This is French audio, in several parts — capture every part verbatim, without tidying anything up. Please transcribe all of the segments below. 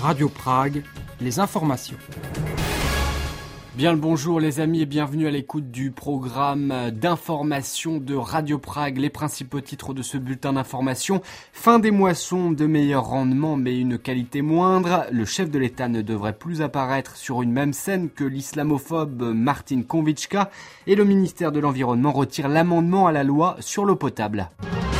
Radio Prague, les informations. Bien le bonjour les amis et bienvenue à l'écoute du programme d'information de Radio Prague. Les principaux titres de ce bulletin d'information: fin des moissons, de meilleurs rendements mais une qualité moindre. Le chef de l'État ne devrait plus apparaître sur une même scène que l'islamophobe Martin Konvička et le ministère de l'Environnement retire l'amendement à la loi sur l'eau potable.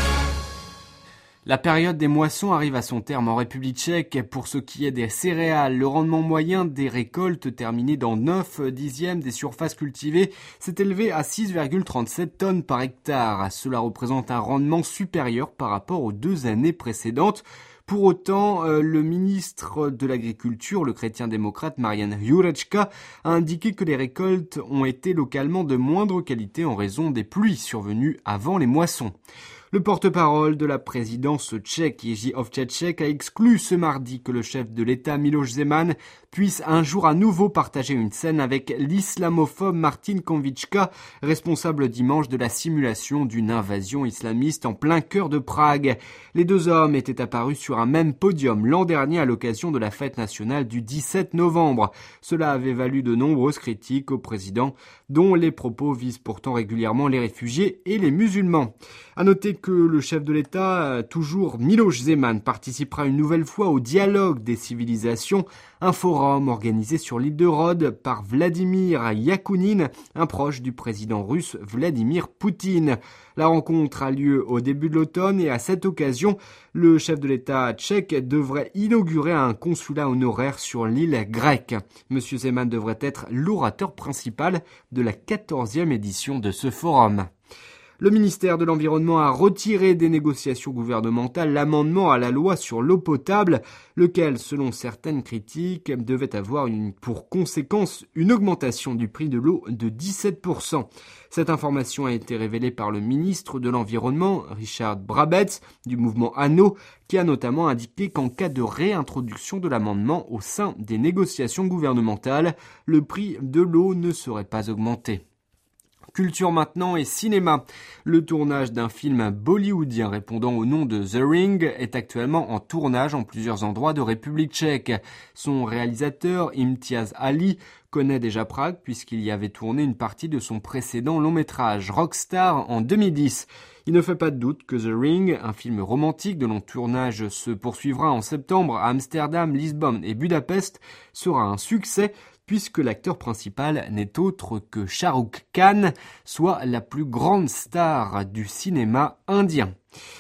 La période des moissons arrive à son terme en République tchèque. Pour ce qui est des céréales, le rendement moyen des récoltes terminées dans neuf dixièmes des surfaces cultivées s'est élevé à six virgule trente-sept tonnes par hectare. Cela représente un rendement supérieur par rapport aux deux années précédentes. Pour autant, euh, le ministre de l'Agriculture, le chrétien-démocrate Marian Jurečka, a indiqué que les récoltes ont été localement de moindre qualité en raison des pluies survenues avant les moissons. Le porte-parole de la présidence tchèque, Jiří Ovčáček, a exclu ce mardi que le chef de l'État, Miloš Zeman, puisse un jour à nouveau partager une scène avec l'islamophobe Martin Konvička, responsable dimanche de la simulation d'une invasion islamiste en plein cœur de Prague. Les deux hommes étaient apparus sur un même podium l'an dernier à l'occasion de la fête nationale du dix-sept novembre. Cela avait valu de nombreuses critiques au président, dont les propos visent pourtant régulièrement les réfugiés et les musulmans. À noter que le chef de l'État, toujours Miloš Zeman, participera une nouvelle fois au dialogue des civilisations, un forum organisé sur l'île de Rhodes par Vladimir Yakounine, un proche du président russe Vladimir Poutine. La rencontre a lieu au début de l'automne et à cette occasion, le chef de l'État tchèque devrait inaugurer un consulat honoraire sur l'île grecque. Monsieur Zeman devrait être l'orateur principal de la quatorzième édition de ce forum. Le ministère de l'Environnement a retiré des négociations gouvernementales l'amendement à la loi sur l'eau potable, lequel, selon certaines critiques, devait avoir une, pour conséquence une augmentation du prix de l'eau de dix-sept pour cent. Cette information a été révélée par le ministre de l'Environnement, Richard Brabetz, du mouvement ANO, qui a notamment indiqué qu'en cas de réintroduction de l'amendement au sein des négociations gouvernementales, le prix de l'eau ne serait pas augmenté. Culture maintenant et cinéma. Le tournage d'un film bollywoodien répondant au nom de The Ring est actuellement en tournage en plusieurs endroits de République tchèque. Son réalisateur, Imtiaz Ali, connaît déjà Prague puisqu'il y avait tourné une partie de son précédent long-métrage Rockstar en deux mille dix. Il ne fait pas de doute que The Ring, un film romantique de long tournage, se poursuivra en septembre à Amsterdam, Lisbonne et Budapest, sera un succès puisque l'acteur principal n'est autre que Shah Rukh Khan, soit la plus grande star du cinéma indien.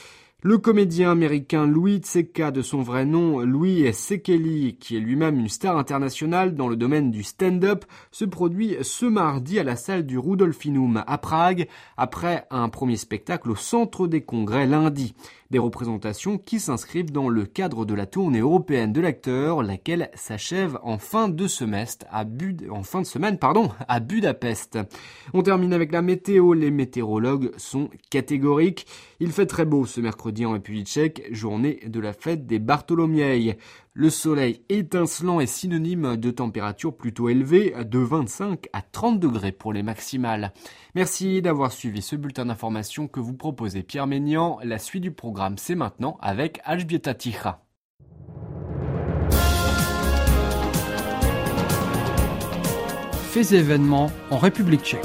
Le comédien américain Louis C K, de son vrai nom Louis Sekeli, qui est lui-même une star internationale dans le domaine du stand-up, se produit ce mardi à la salle du Rudolfinum à Prague, après un premier spectacle au Centre des Congrès lundi. Des représentations qui s'inscrivent dans le cadre de la tournée européenne de l'acteur, laquelle s'achève en fin de semestre à Bud... en fin de semaine, pardon, à Budapest. On termine avec la météo. Les météorologues sont catégoriques. Il fait très beau ce mercredi en République tchèque, journée de la fête des Bartholomiei. Le soleil étincelant est synonyme de température plutôt élevée, de vingt-cinq à trente degrés pour les maximales. Merci d'avoir suivi ce bulletin d'information que vous proposez Pierre Ménian. La suite du programme, c'est maintenant avec Alžběta Ticha. Faits et événements en République tchèque.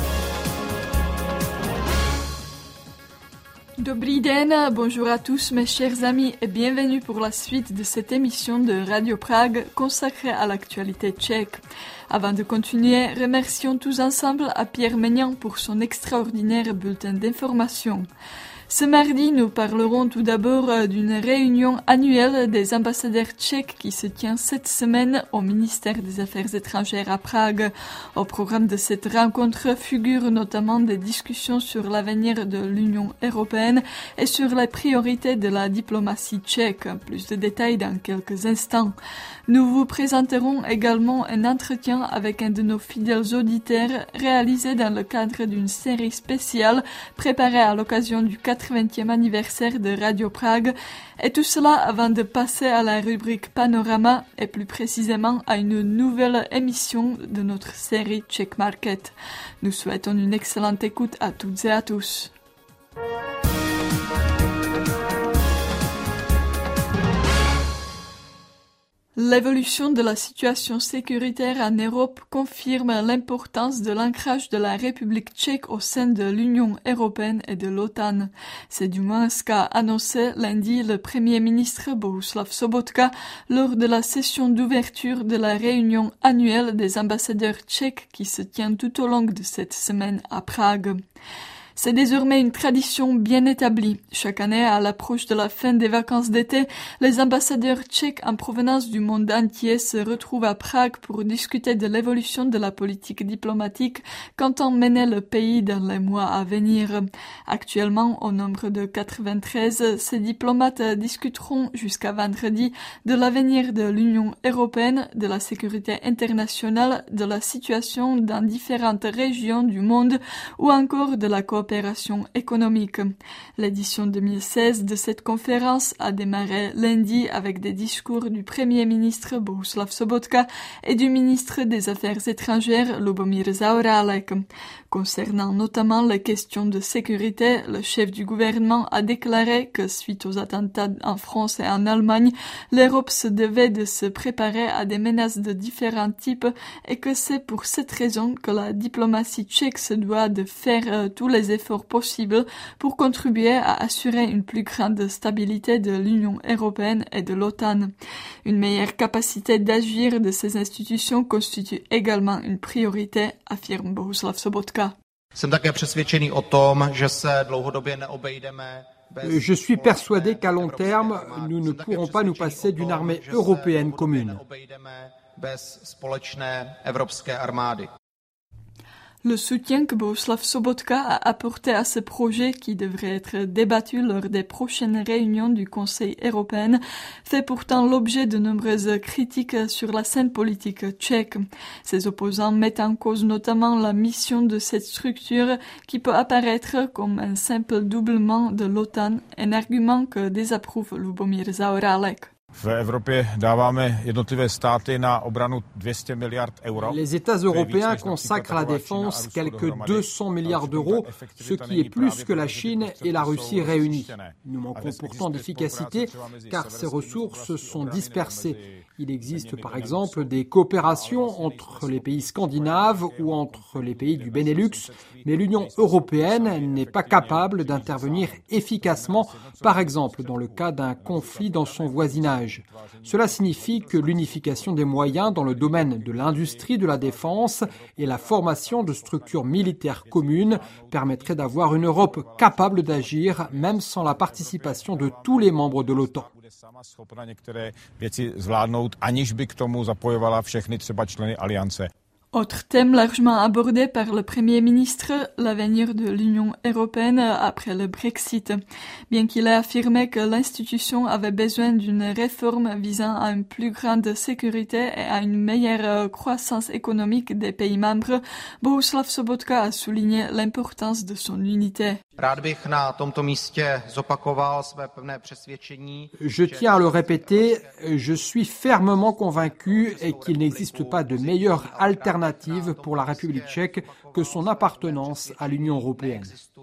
Dobrý den, bonjour à tous mes chers amis et bienvenue pour la suite de cette émission de Radio Prague consacrée à l'actualité tchèque. Avant de continuer, remercions tous ensemble à Pierre Ménian pour son extraordinaire bulletin d'information. Ce mardi, nous parlerons tout d'abord d'une réunion annuelle des ambassadeurs tchèques qui se tient cette semaine au ministère des Affaires étrangères à Prague. Au programme de cette rencontre figurent notamment des discussions sur l'avenir de l'Union européenne et sur les priorités de la diplomatie tchèque. Plus de détails dans quelques instants. Nous vous présenterons également un entretien avec un de nos fidèles auditeurs réalisé dans le cadre d'une série spéciale préparée à l'occasion du quatre-vingtième anniversaire de Radio Prague. Et tout cela avant de passer à la rubrique Panorama et plus précisément à une nouvelle émission de notre série Czech Market. Nous souhaitons une excellente écoute à toutes et à tous. L'évolution de la situation sécuritaire en Europe confirme l'importance de l'ancrage de la République tchèque au sein de l'Union européenne et de l'OTAN. C'est du moins ce qu'a annoncé lundi le Premier ministre Bohuslav Sobotka lors de la session d'ouverture de la réunion annuelle des ambassadeurs tchèques qui se tient tout au long de cette semaine à Prague. C'est désormais une tradition bien établie. Chaque année, à l'approche de la fin des vacances d'été, les ambassadeurs tchèques en provenance du monde entier se retrouvent à Prague pour discuter de l'évolution de la politique diplomatique qu'entend mener le pays dans les mois à venir. Actuellement, au nombre de quatre-vingt-treize, ces diplomates discuteront jusqu'à vendredi de l'avenir de l'Union européenne, de la sécurité internationale, de la situation dans différentes régions du monde ou encore de la coopération coopération économique. L'édition deux mille seize de cette conférence a démarré lundi avec des discours du Premier ministre Bohuslav Sobotka et du ministre des Affaires étrangères Lubomír Zaorálek. Concernant notamment les questions de sécurité, le chef du gouvernement a déclaré que suite aux attentats en France et en Allemagne, l'Europe se devait de se préparer à des menaces de différents types et que c'est pour cette raison que la diplomatie tchèque se doit de faire euh, tous les efforts possibles pour contribuer à assurer une plus grande stabilité de l'Union européenne et de l'OTAN. Une meilleure capacité d'agir de ces institutions constitue également une priorité, affirme Bohuslav Sobotka. Je suis persuadé qu'à long terme, nous ne pourrons pas nous passer d'une armée européenne commune. Le soutien que Bohuslav Sobotka a apporté à ce projet, qui devrait être débattu lors des prochaines réunions du Conseil européen, fait pourtant l'objet de nombreuses critiques sur la scène politique tchèque. Ses opposants mettent en cause notamment la mission de cette structure qui peut apparaître comme un simple doublement de l'OTAN, un argument que désapprouve Lubomír Zaorálek. Les États européens consacrent à la défense quelques deux cents milliards d'euros, ce qui est plus que la Chine et la Russie réunies. Nous manquons pourtant d'efficacité car ces ressources sont dispersées. Il existe par exemple des coopérations entre les pays scandinaves ou entre les pays du Benelux, mais l'Union européenne n'est pas capable d'intervenir efficacement, par exemple dans le cas d'un conflit dans son voisinage. Cela signifie que l'unification des moyens dans le domaine de l'industrie de la défense et la formation de structures militaires communes permettrait d'avoir une Europe capable d'agir même sans la participation de tous les membres de l'OTAN. Autre thème largement abordé par le Premier ministre, l'avenir de l'Union européenne après le Brexit. Bien qu'il ait affirmé que l'institution avait besoin d'une réforme visant à une plus grande sécurité et à une meilleure croissance économique des pays membres, Bohuslav Sobotka a souligné l'importance de son unité. Je tiens à le répéter, je suis fermement convaincu qu'il n'existe pas de meilleure alternative pour la République tchèque que son appartenance à l'Union européenne.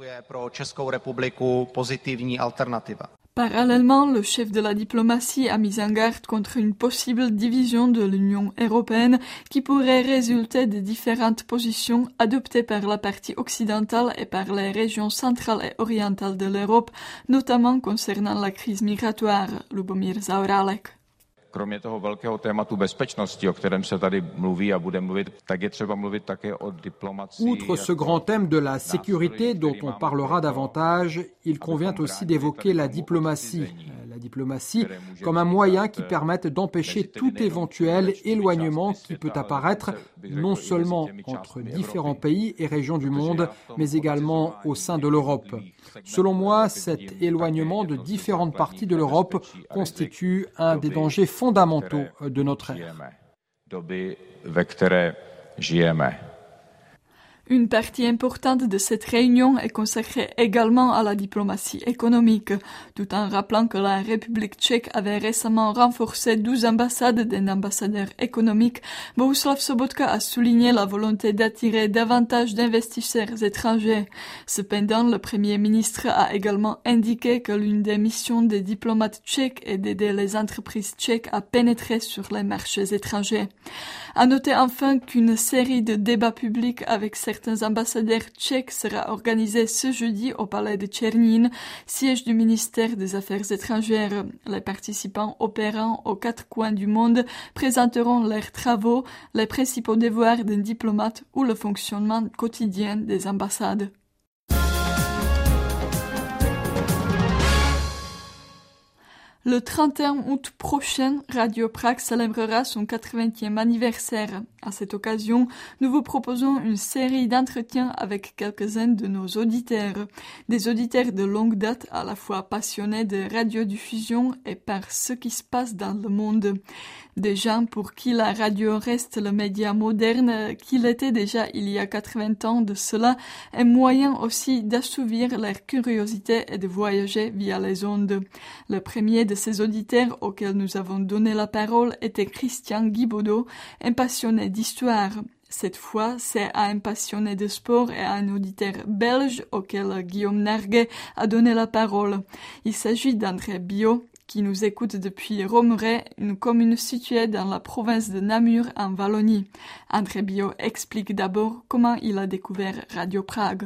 Parallèlement, le chef de la diplomatie a mis en garde contre une possible division de l'Union européenne qui pourrait résulter des différentes positions adoptées par la partie occidentale et par les régions centrales et orientales de l'Europe, notamment concernant la crise migratoire. Lubomír Zaorálek. Kromě toho velkého tématu bezpečnosti, o kterém se tady mluví a bude mluvit, tak je třeba mluvit také o diplomacii. Outre ce grand thème de la sécurité dont on parlera davantage, il convient aussi d'évoquer la diplomatie. La diplomatie comme un moyen qui permette d'empêcher tout éventuel éloignement qui peut apparaître non seulement entre différents pays et régions du monde, mais également au sein de l'Europe. Selon moi, cet éloignement de différentes parties de l'Europe constitue un des dangers fondamentaux de notre ère. Une partie importante de cette réunion est consacrée également à la diplomatie économique, tout en rappelant que la République tchèque avait récemment renforcé douze ambassades d'un ambassadeur économique. Bohuslav Sobotka a souligné la volonté d'attirer davantage d'investisseurs étrangers. Cependant, le Premier ministre a également indiqué que l'une des missions des diplomates tchèques est d'aider les entreprises tchèques à pénétrer sur les marchés étrangers. À noter enfin qu'une série de débats publics avec certains ambassadeurs tchèques sera organisée ce jeudi au palais de Černín, siège du ministère des Affaires étrangères. Les participants opérant aux quatre coins du monde présenteront leurs travaux, les principaux devoirs d'un diplomate ou le fonctionnement quotidien des ambassades. Le trente et un août prochain, Radio Prague célébrera son quatre-vingtième anniversaire. À cette occasion, nous vous proposons une série d'entretiens avec quelques-uns de nos auditeurs. Des auditeurs de longue date, à la fois passionnés de radiodiffusion et par ce qui se passe dans le monde. Des gens pour qui la radio reste le média moderne qu'il était déjà il y a quatre-vingts ans de cela, un moyen aussi d'assouvir leur curiosité et de voyager via les ondes. Le premier de ces auditeurs auxquels nous avons donné la parole était Christian Guibaudot, un passionné d'histoire. Cette fois, c'est à un passionné de sport et à un auditeur belge auquel Guillaume Narguet a donné la parole. Il s'agit d'André Biot, qui nous écoute depuis Romeray, une commune située dans la province de Namur en Wallonie. André Biot explique d'abord comment il a découvert Radio Prague.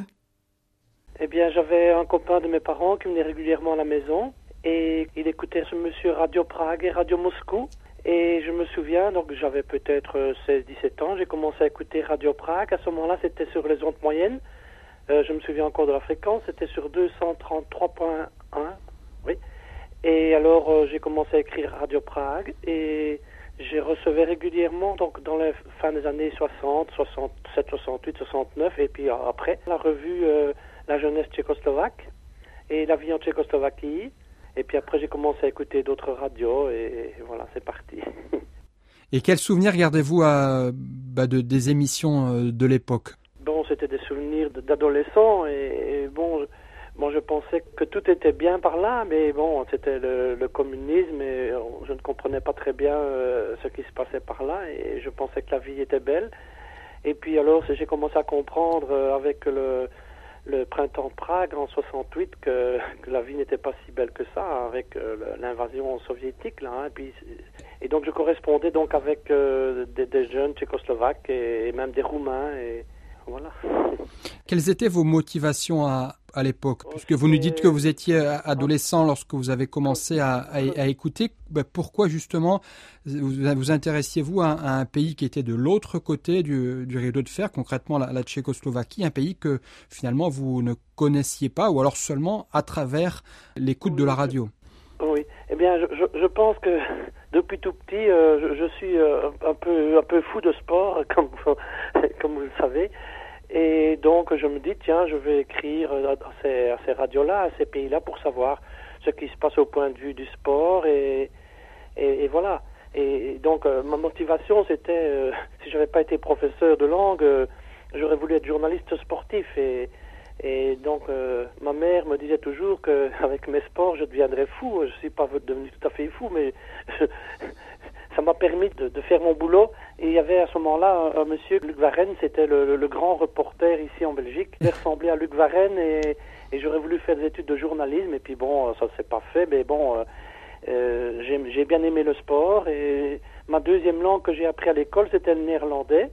Eh bien, j'avais un copain de mes parents qui venait régulièrement à la maison et il écoutait ce monsieur Radio Prague et Radio Moscou. Et je me souviens, donc j'avais peut-être seize dix-sept ans, j'ai commencé à écouter Radio Prague. À ce moment-là, c'était sur les ondes moyennes. Euh, je me souviens encore de la fréquence, c'était sur deux cent trente-trois point un. Oui. Et alors, euh, j'ai commencé à écrire Radio Prague et j'ai recevais régulièrement, donc dans la fin des années soixante, soixante-sept, soixante-huit, soixante-neuf, et puis après, la revue euh, La jeunesse tchécoslovaque et La vie en Tchécoslovaquie. Et puis après, j'ai commencé à écouter d'autres radios et, et voilà, c'est parti. Et quels souvenirs gardez-vous à, bah, de, des émissions euh, de l'époque? Bon, c'était des souvenirs d'adolescents et, et bon... Bon, je pensais que tout était bien par là, mais bon, c'était le, le communisme et je ne comprenais pas très bien euh, ce qui se passait par là et je pensais que la vie était belle. Et puis alors, j'ai commencé à comprendre euh, avec le, le printemps de Prague en soixante-huit que, que la vie n'était pas si belle que ça avec euh, l'invasion soviétique là. Hein, et, puis, et donc je correspondais donc avec euh, des, des jeunes tchécoslovaques et, et même des Roumains et voilà. Quelles étaient vos motivations à, à l'époque? Puisque vous nous dites que vous étiez adolescent lorsque vous avez commencé à, à, à écouter. Ben pourquoi justement vous, vous intéressiez-vous à, à un pays qui était de l'autre côté du, du rideau de fer, concrètement la, la Tchécoslovaquie, un pays que finalement vous ne connaissiez pas ou alors seulement à travers l'écoute oui, de la radio? Oui, eh bien je, je, je pense que depuis tout petit euh, je, je suis euh, un, peu, un peu fou de sport, comme, comme vous le savez. Et donc, je me dis, tiens, je vais écrire à ces, à ces radios-là, à ces pays-là, pour savoir ce qui se passe au point de vue du sport. Et, et, et voilà. Et donc, euh, ma motivation, c'était, euh, si je n'avais pas été professeur de langue, euh, j'aurais voulu être journaliste sportif. Et, et donc, euh, ma mère me disait toujours qu'avec mes sports, je deviendrais fou. Je ne suis pas devenu tout à fait fou, mais... Je, ça m'a permis de, de faire mon boulot. Et il y avait à ce moment-là un, un monsieur, Luc Varenne, c'était le, le, le grand reporter ici en Belgique. Il ressemblait à Luc Varenne et, et j'aurais voulu faire des études de journalisme. Et puis bon, ça ne s'est pas fait, mais bon, euh, euh, j'ai, j'ai bien aimé le sport. Et ma deuxième langue que j'ai appris à l'école, c'était le néerlandais.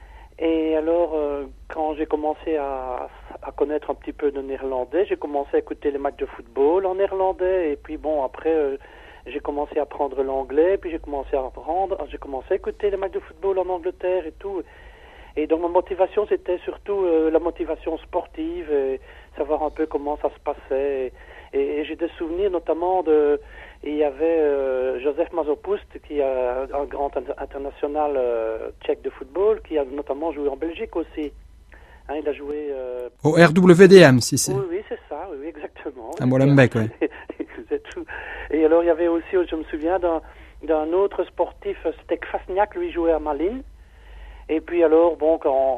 Et alors, euh, quand j'ai commencé à, à connaître un petit peu de néerlandais, j'ai commencé à écouter les matchs de football en néerlandais. Et puis bon, après... Euh, j'ai commencé à apprendre l'anglais, puis j'ai commencé à apprendre, j'ai commencé à écouter les matchs de football en Angleterre et tout. Et donc ma motivation, c'était surtout euh, la motivation sportive, et savoir un peu comment ça se passait. Et, et j'ai des souvenirs notamment de... Il y avait euh, Josef Masopust, qui est un grand international euh, tchèque de football, qui a notamment joué en Belgique aussi. Hein, il a joué... Euh... Au R W D M, si c'est... Oui, oui, c'est ça, oui, exactement. À Molenbeek, oui. C'est tout. Et alors, il y avait aussi, je me souviens, d'un, d'un autre sportif, c'était Kvasniak, lui jouait à Malines. Et puis alors, bon, quand,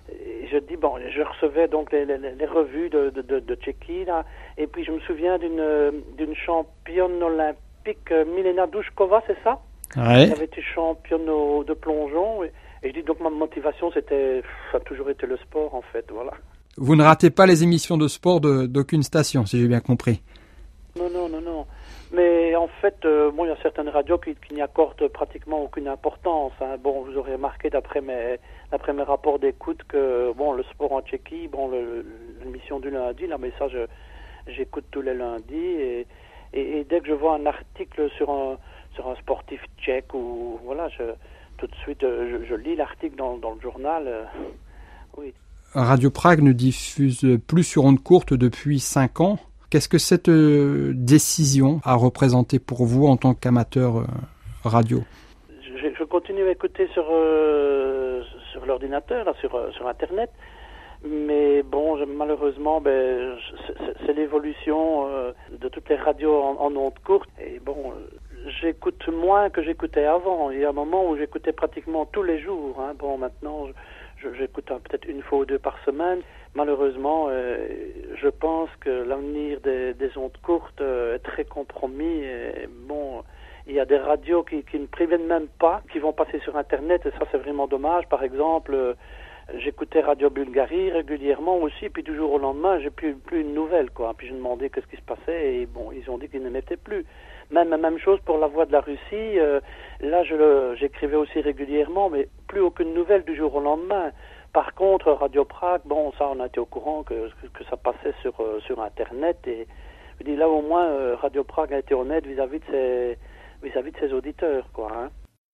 Et je dis, bon, je recevais donc les, les, les revues de, de, de, de Tchéquie, là, et puis je me souviens d'une, d'une championne olympique, Milena Douchkova, c'est ça? Ouais. Elle avait été championne au, de plongeon, et, et je dis donc ma motivation, c'était, ça a toujours été le sport, en fait, voilà. Vous ne ratez pas les émissions de sport de, d'aucune station, si j'ai bien compris. Non, non, non, non. Mais en fait, euh, bon, il y a certaines radios qui, qui n'y accordent pratiquement aucune importance. Hein. Bon, vous aurez remarqué d'après mes, d'après mes rapports d'écoute que, bon, le sport en Tchéquie, bon, le, l'émission du lundi, là, mais ça, je, j'écoute tous les lundis. Et, et, et dès que je vois un article sur un, sur un sportif tchèque, ou voilà, je, tout de suite, je, je lis l'article dans, dans le journal. Euh, oui. Radio Prague ne diffuse plus sur ondes courtes depuis cinq ans. Qu'est-ce que cette euh, décision a représenté pour vous en tant qu'amateur euh, radio? je, je continue à écouter sur, euh, sur l'ordinateur, là, sur, sur Internet. Mais bon, je, malheureusement, ben, c'est, c'est l'évolution euh, de toutes les radios en, en ondes courtes. Et bon, euh, j'écoute moins que j'écoutais avant. Il y a un moment où j'écoutais pratiquement tous les jours. Hein. Bon, maintenant, je, j'écoute hein, peut-être une fois ou deux par semaine. Malheureusement, euh, je pense que l'avenir des, des ondes courtes euh, est très compromis. Et bon, il y a des radios qui, qui ne préviennent même pas, qui vont passer sur Internet, et ça, c'est vraiment dommage. Par exemple, euh, j'écoutais Radio Bulgarie régulièrement aussi, puis du jour au lendemain, j'ai plus, plus une nouvelle, quoi. Puis je demandais qu'est-ce qui se passait, et bon, ils ont dit qu'ils ne mettaient plus. Même, même chose pour La Voix de la Russie. Euh, là, je le, j'écrivais aussi régulièrement, mais plus aucune nouvelle du jour au lendemain. Par contre, Radio Prague, bon, ça, on a été au courant que, que ça passait sur, euh, sur Internet. Et je dis, là, au moins, euh, Radio Prague a été honnête vis-à-vis de ses, vis-à-vis de ses auditeurs, quoi. Hein.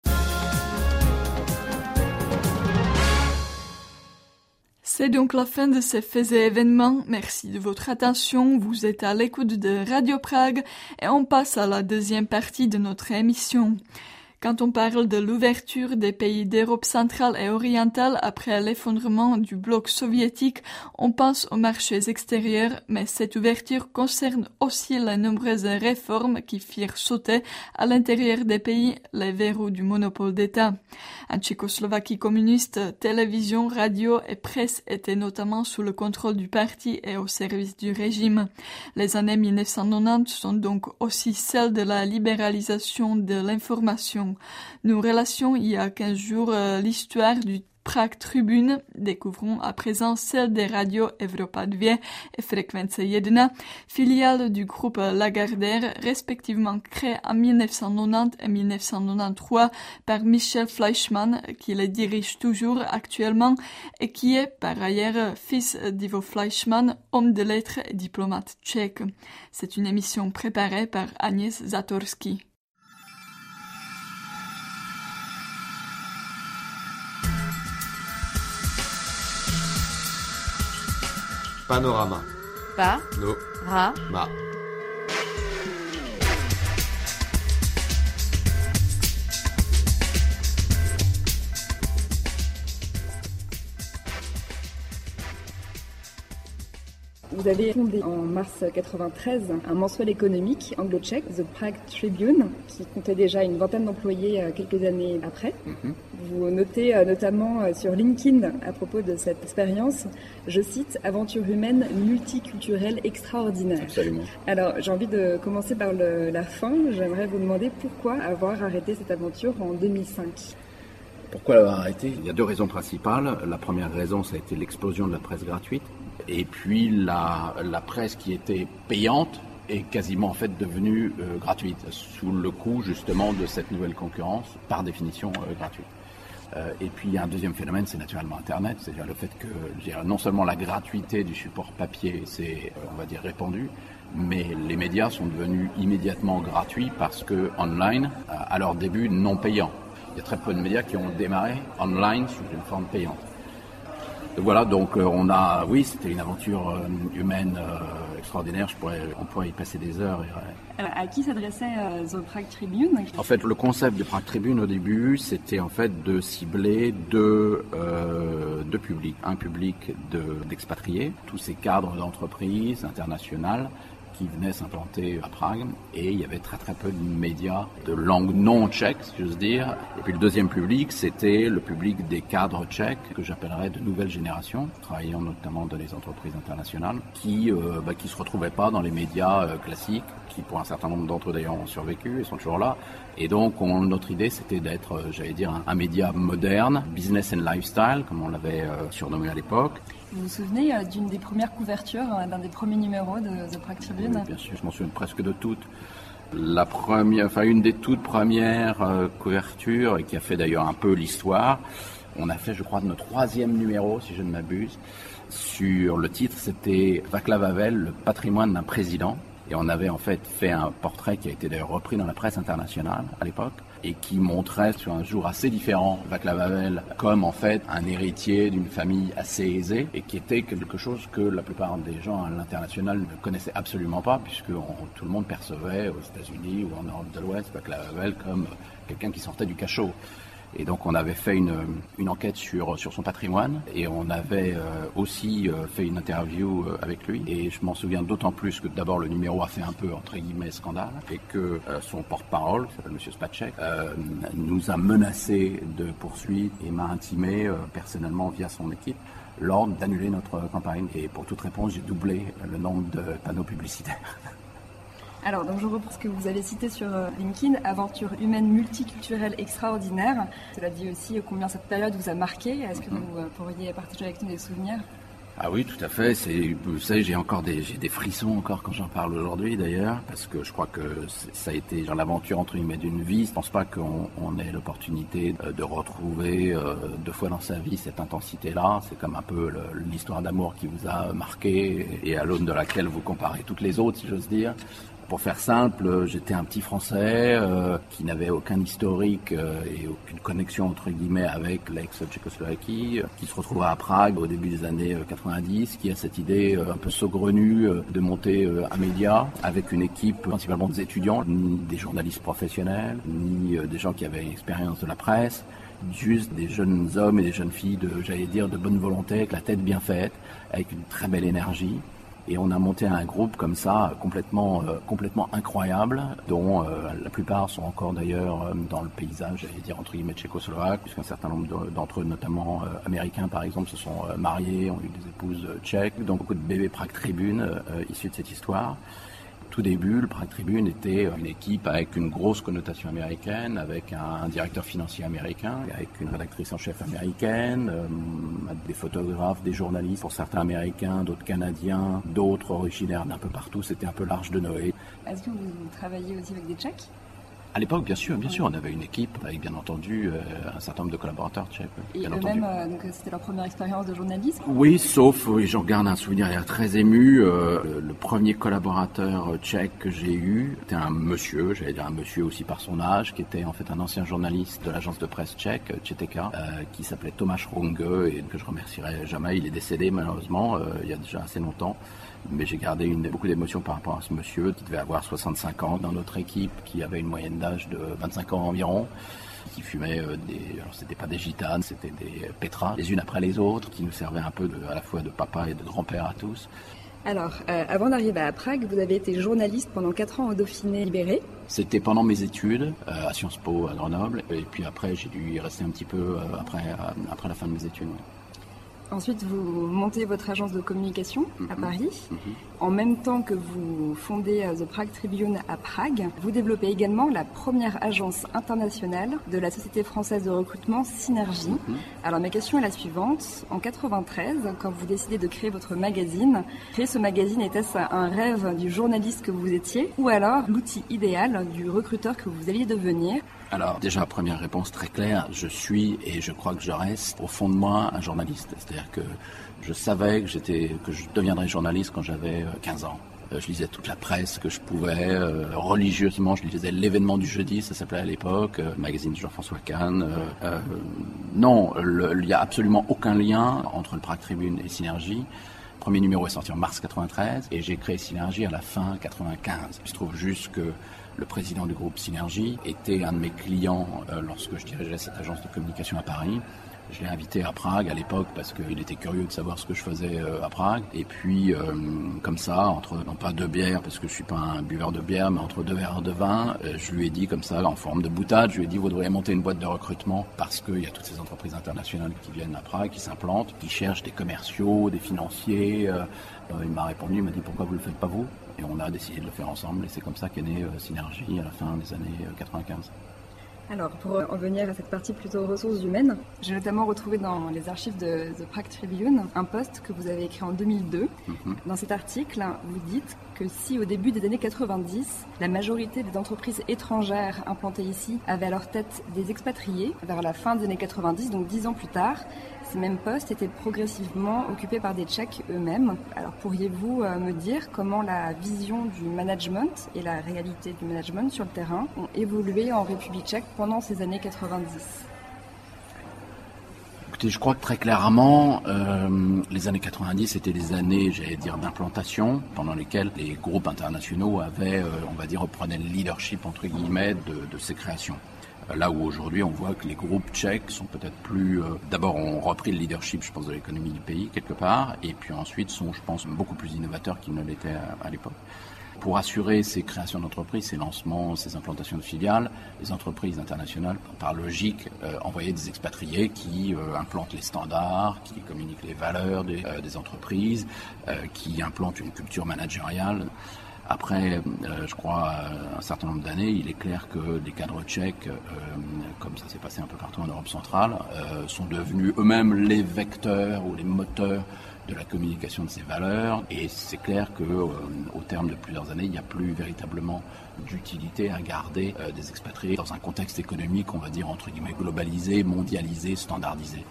C'est donc la fin de ces faits et événements. Merci de votre attention. Vous êtes à l'écoute de Radio Prague et on passe à la deuxième partie de notre émission. Quand on parle de l'ouverture des pays d'Europe centrale et orientale après l'effondrement du bloc soviétique, on pense aux marchés extérieurs, mais cette ouverture concerne aussi les nombreuses réformes qui firent sauter à l'intérieur des pays les verrous du monopole d'État. En Tchécoslovaquie communiste, télévision, radio et presse étaient notamment sous le contrôle du parti et au service du régime. Les années mille neuf cent quatre-vingt-dix sont donc aussi celles de la libéralisation de l'information. Nous relations il y a quinze jours euh, l'histoire du Prague Tribune. Découvrons à présent celle des radios Evropa deux et Frekvence un, filiales du groupe Lagardère, respectivement créées en mille neuf cent quatre-vingt-dix et mille neuf cent quatre-vingt-treize par Michel Fleischmann, qui les dirige toujours actuellement et qui est par ailleurs fils d'Ivo Fleischmann, homme de lettres et diplomate tchèque. C'est une émission préparée par Agnès Zatorsky. Panorama. Pa. No. Ra. Ma. Vous avez fondé en mars quatre-vingt-treize un mensuel économique anglo-tchèque, The Prague Tribune, qui comptait déjà une vingtaine d'employés quelques années après. Mm-hmm. Vous notez notamment sur LinkedIn à propos de cette expérience, je cite, « aventure humaine multiculturelle extraordinaire ». Absolument. Alors, j'ai envie de commencer par le, la fin. J'aimerais vous demander pourquoi avoir arrêté cette aventure en deux mille cinq. Pourquoi l'avoir arrêté ? Il y a deux raisons principales. La première raison, ça a été l'explosion de la presse gratuite. Et puis la, la presse qui était payante est quasiment en fait devenue euh, gratuite, sous le coup justement de cette nouvelle concurrence, par définition euh, gratuite. Euh, et puis il y a un deuxième phénomène, c'est naturellement Internet, c'est-à-dire le fait que je dirais, non seulement la gratuité du support papier s'est, euh, on va dire, répandue, mais les médias sont devenus immédiatement gratuits parce que online, euh, à leur début, non payants. Il y a très peu de médias qui ont démarré online sous une forme payante. Donc voilà, donc euh, on a, oui, c'était une aventure euh, humaine euh, extraordinaire. Je pourrais, on pourrait y passer des heures. Et, ouais. Alors, à qui s'adressait euh, The Prague Tribune ? En fait, le concept de Prague Tribune au début, c'était en fait de cibler deux, euh, deux publics. Un public de, d'expatriés, tous ces cadres d'entreprises internationales qui venait s'implanter à Prague et il y avait très très peu de médias de langue non tchèque, si j'ose dire. Et puis le deuxième public, c'était le public des cadres tchèques que j'appellerais de nouvelle génération, travaillant notamment dans les entreprises internationales, qui euh, bah, qui se retrouvaient pas dans les médias euh, classiques, qui pour un certain nombre d'entre eux d'ailleurs ont survécu et sont toujours là. Et donc on, notre idée c'était d'être, euh, j'allais dire, un, un média moderne, business and lifestyle, comme on l'avait euh, surnommé à l'époque. Vous vous souvenez euh, d'une des premières couvertures, euh, d'un des premiers numéros de The Prague Tribune ? Oui, bien sûr, je m'en souviens presque de toutes. La première, enfin une des toutes premières euh, couvertures, et qui a fait d'ailleurs un peu l'histoire, on a fait, je crois, notre troisième numéro, si je ne m'abuse, sur le titre, c'était Václav Havel, le patrimoine d'un président. Et on avait en fait fait un portrait qui a été d'ailleurs repris dans la presse internationale à l'époque et qui montrait sur un jour assez différent Václav Havel comme en fait un héritier d'une famille assez aisée et qui était quelque chose que la plupart des gens à l'international ne connaissaient absolument pas puisque on, tout le monde percevait aux États-Unis ou en Europe de l'Ouest Václav Havel comme quelqu'un qui sortait du cachot. Et donc on avait fait une, une enquête sur, sur son patrimoine et on avait euh, aussi euh, fait une interview euh, avec lui. Et je m'en souviens d'autant plus que d'abord le numéro a fait un peu entre guillemets scandale et que euh, son porte-parole, qui s'appelle Monsieur Spacek, euh, nous a menacé de poursuites et m'a intimé euh, personnellement via son équipe l'ordre d'annuler notre campagne. Et pour toute réponse, j'ai doublé le nombre de panneaux publicitaires. Alors, donc je reprends ce que vous avez cité sur LinkedIn, aventure humaine multiculturelle extraordinaire. Cela dit aussi combien cette période vous a marqué. Est-ce que vous pourriez partager avec nous des souvenirs ? Ah oui, tout à fait. C'est, vous savez, j'ai encore des, j'ai des frissons encore quand j'en parle aujourd'hui d'ailleurs, parce que je crois que ça a été genre l'aventure entre guillemets d'une vie. Je pense pas qu'on on ait l'opportunité de retrouver euh, deux fois dans sa vie cette intensité-là. C'est comme un peu le, l'histoire d'amour qui vous a marqué et à l'aune de laquelle vous comparez toutes les autres, si j'ose dire. Pour faire simple, j'étais un petit Français euh, qui n'avait aucun historique euh, et aucune connexion entre guillemets avec l'ex-Tchécoslovaquie, euh, qui se retrouve à Prague au début des années euh, quatre-vingt-dix, qui a cette idée euh, un peu saugrenue euh, de monter euh, un média avec une équipe principalement des étudiants, ni des journalistes professionnels, ni euh, des gens qui avaient une expérience de la presse, juste des jeunes hommes et des jeunes filles de, j'allais dire, de bonne volonté, avec la tête bien faite, avec une très belle énergie. Et on a monté un groupe comme ça, complètement euh, complètement incroyable, dont euh, la plupart sont encore d'ailleurs euh, dans le paysage, j'allais dire entre guillemets tchécoslovaque, puisqu'un certain nombre de, d'entre eux, notamment euh, américains par exemple, se sont euh, mariés, ont eu des épouses euh, tchèques, donc beaucoup de bébés Prague Tribune euh, issus de cette histoire. Tout début, le Prague Tribune était une équipe avec une grosse connotation américaine, avec un, un directeur financier américain, avec une rédactrice en chef américaine, euh, des photographes, des journalistes, pour certains américains, d'autres canadiens, d'autres originaires d'un peu partout. C'était un peu l'Arche de Noé. Est-ce que vous travaillez aussi avec des Tchèques ? À l'époque, bien sûr, bien sûr, on avait une équipe avec bien entendu euh, un certain nombre de collaborateurs tchèques. Et eux-mêmes, euh, donc c'était leur première expérience de journalisme ? Oui, sauf, oui, j'en garde un souvenir très ému. Euh, le premier collaborateur tchèque que j'ai eu, c'était un monsieur, j'allais dire un monsieur aussi par son âge, qui était en fait un ancien journaliste de l'agence de presse tchèque, Četeka, euh, qui s'appelait Tomáš Runge et que je remercierai jamais. Il est décédé malheureusement euh, il y a déjà assez longtemps. Mais j'ai gardé une, beaucoup d'émotions par rapport à ce monsieur qui devait avoir soixante-cinq ans dans notre équipe, qui avait une moyenne d'âge de vingt-cinq ans environ, qui fumait euh, des, alors c'était pas des gitanes, c'était des pétras, les unes après les autres, qui nous servaient un peu de, à la fois de papa et de grand-père à tous. Alors, euh, avant d'arriver à Prague, vous avez été journaliste pendant quatre ans au Dauphiné libéré. C'était pendant mes études euh, à Sciences Po à Grenoble, et puis après j'ai dû y rester un petit peu euh, après, euh, après la fin de mes études. Ouais. Ensuite, vous montez votre agence de communication à Mm-hmm. Paris. Mm-hmm. En même temps que vous fondez The Prague Tribune à Prague, vous développez également la première agence internationale de la société française de recrutement Synergie. Mm-hmm. Alors ma question est la suivante. En quatre-vingt-treize, quand vous décidez de créer votre magazine, créer ce magazine, était-ce un rêve du journaliste que vous étiez ou alors l'outil idéal du recruteur que vous alliez devenir ? Alors déjà, première réponse très claire, je suis et je crois que je reste au fond de moi un journaliste. C'est-à-dire que je savais que j'étais, que je deviendrais journaliste quand j'avais quinze ans. Je lisais toute la presse que je pouvais, euh, religieusement, je lisais l'événement du jeudi, ça s'appelait à l'époque, euh, magazine de Jean-François Kahn. Euh, euh, non, il n'y a absolument aucun lien entre le Prague Tribune et Synergie. Le premier numéro est sorti en mars quatre-vingt-treize et j'ai créé Synergie à la fin quatre-vingt-quinze. Il se trouve juste que le président du groupe Synergie était un de mes clients euh, lorsque je dirigeais cette agence de communication à Paris. Je l'ai invité à Prague à l'époque parce qu'il était curieux de savoir ce que je faisais à Prague. Et puis, euh, comme ça, entre, non pas deux bières, parce que je suis pas un buveur de bière, mais entre deux verres de vin, euh, je lui ai dit comme ça, en forme de boutade, je lui ai dit, vous devriez monter une boîte de recrutement parce qu'il y a toutes ces entreprises internationales qui viennent à Prague, qui s'implantent, qui cherchent des commerciaux, des financiers. Euh, il m'a répondu, il m'a dit, pourquoi vous ne le faites pas vous ? Et on a décidé de le faire ensemble. Et c'est comme ça qu'est née euh, Synergie à la fin des années quatre-vingt-quinze. Alors, pour en venir à cette partie plutôt ressources humaines, j'ai notamment retrouvé dans les archives de The Prague Tribune un post que vous avez écrit en deux mille deux. Mm-hmm. Dans cet article, vous dites que si au début des années quatre-vingt-dix, la majorité des entreprises étrangères implantées ici avaient à leur tête des expatriés, vers la fin des années quatre-vingt-dix, donc dix ans plus tard, ces mêmes postes étaient progressivement occupés par des Tchèques eux-mêmes. Alors pourriez-vous me dire comment la vision du management et la réalité du management sur le terrain ont évolué en République tchèque pendant ces années quatre-vingt-dix ? Écoutez, je crois que très clairement, euh, les années quatre-vingt-dix étaient des années, j'allais dire, d'implantation, pendant lesquelles les groupes internationaux avaient, euh, on va dire, prenaient le leadership, entre guillemets, de, de ces créations. Là où aujourd'hui on voit que les groupes tchèques sont peut-être plus... Euh, d'abord ont repris le leadership, je pense, de l'économie du pays, quelque part, et puis ensuite sont, je pense, beaucoup plus innovateurs qu'ils ne l'étaient à, à l'époque. Pour assurer ces créations d'entreprises, ces lancements, ces implantations de filiales, les entreprises internationales, par logique, euh, envoyaient des expatriés qui euh, implantent les standards, qui communiquent les valeurs des, euh, des entreprises, euh, qui implantent une culture managériale. Après, euh, je crois, euh, un certain nombre d'années, il est clair que les cadres tchèques, euh, comme ça s'est passé un peu partout en Europe centrale, euh, sont devenus eux-mêmes les vecteurs ou les moteurs de la communication de ces valeurs. Et c'est clair qu'au euh, terme de plusieurs années, il n'y a plus véritablement d'utilité à garder euh, des expatriés dans un contexte économique, on va dire, entre guillemets, globalisé, mondialisé, standardisé.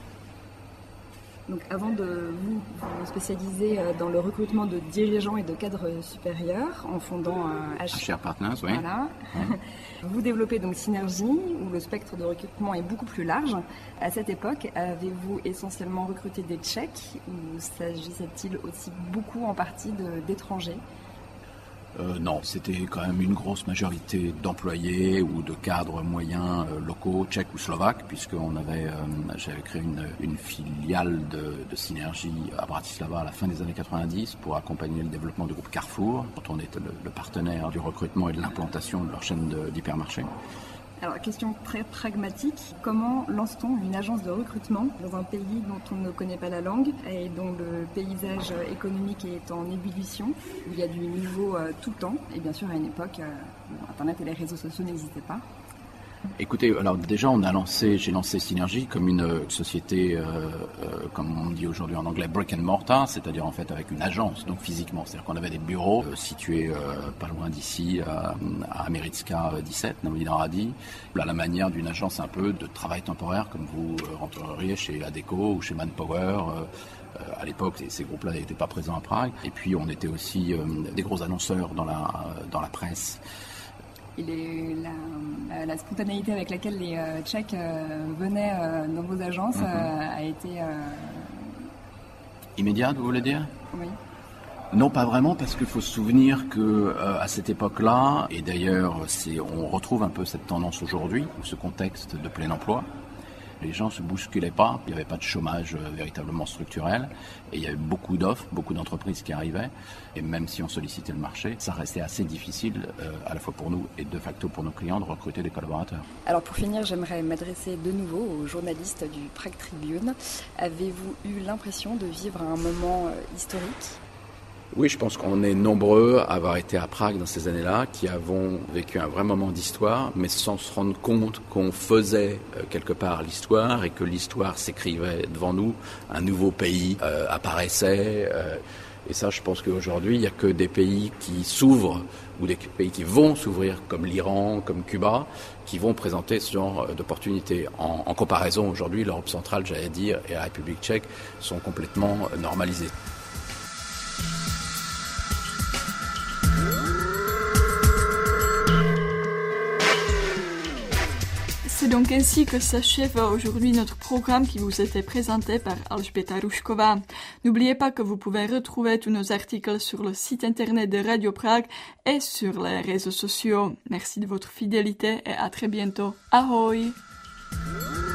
Donc avant de vous, vous spécialiser dans le recrutement de dirigeants et de cadres supérieurs en fondant un H R Partners, oui. Voilà. Ouais. Vous développez donc Synergie où le spectre de recrutement est beaucoup plus large. À cette époque, avez-vous essentiellement recruté des Tchèques ou s'agissait-il aussi beaucoup en partie de, d'étrangers ? Euh, non, c'était quand même une grosse majorité d'employés ou de cadres moyens euh, locaux, tchèques ou slovaques, puisqu'on avait, euh, j'avais créé une, une filiale de, de Synergie à Bratislava à la fin des années quatre-vingt-dix pour accompagner le développement du groupe Carrefour, dont on était le, le partenaire du recrutement et de l'implantation de leur chaîne de, d'hypermarchés. Alors, question très pragmatique, comment lance-t-on une agence de recrutement dans un pays dont on ne connaît pas la langue et dont le paysage économique est en ébullition, où il y a du nouveau euh, tout le temps, et bien sûr à une époque, euh, Internet et les réseaux sociaux n'existaient pas. Écoutez, alors déjà on a lancé, j'ai lancé Synergie comme une société, euh, euh, comme on dit aujourd'hui en anglais, brick and mortar, c'est-à-dire en fait avec une agence, donc physiquement, c'est-à-dire qu'on avait des bureaux euh, situés euh, pas loin d'ici, à, à Americka dix-sept, Novodina Radi, à la manière d'une agence un peu de travail temporaire, comme vous euh, rentreriez chez Adecco ou chez Manpower. Euh, À l'époque, ces groupes-là n'étaient pas présents à Prague. Et puis, on était aussi euh, des gros annonceurs dans la, dans la presse. Et les, la, la spontanéité avec laquelle les euh, Tchèques euh, venaient euh, dans vos agences mm-hmm. euh, a été... Euh... Immédiate, vous voulez dire ? Oui. Non, pas vraiment, parce qu'il faut se souvenir que euh, à cette époque-là, et d'ailleurs, c'est, on retrouve un peu cette tendance aujourd'hui, ou ce contexte de plein emploi, les gens ne se bousculaient pas, il n'y avait pas de chômage euh, véritablement structurel, et il y avait beaucoup d'offres, beaucoup d'entreprises qui arrivaient, et même si on sollicitait le marché, ça restait assez difficile, euh, à la fois pour nous et de facto pour nos clients, de recruter des collaborateurs. Alors pour finir, j'aimerais m'adresser de nouveau aux journalistes du Prague Tribune. Avez-vous eu l'impression de vivre un moment euh, historique ? Oui, je pense qu'on est nombreux à avoir été à Prague dans ces années-là, qui avons vécu un vrai moment d'histoire, mais sans se rendre compte qu'on faisait euh, quelque part l'histoire et que l'histoire s'écrivait devant nous, un nouveau pays euh, apparaissait. Euh, et ça, je pense qu'aujourd'hui, il n'y a que des pays qui s'ouvrent ou des pays qui vont s'ouvrir, comme l'Iran, comme Cuba, qui vont présenter ce genre d'opportunités. En, en comparaison, aujourd'hui, l'Europe centrale, j'allais dire, et la République tchèque sont complètement normalisées. C'est donc ainsi que s'achève aujourd'hui notre programme qui vous était présenté par Alžběta Rušková. N'oubliez pas que vous pouvez retrouver tous nos articles sur le site internet de Radio Prague et sur les réseaux sociaux. Merci de votre fidélité et à très bientôt. Ahoj!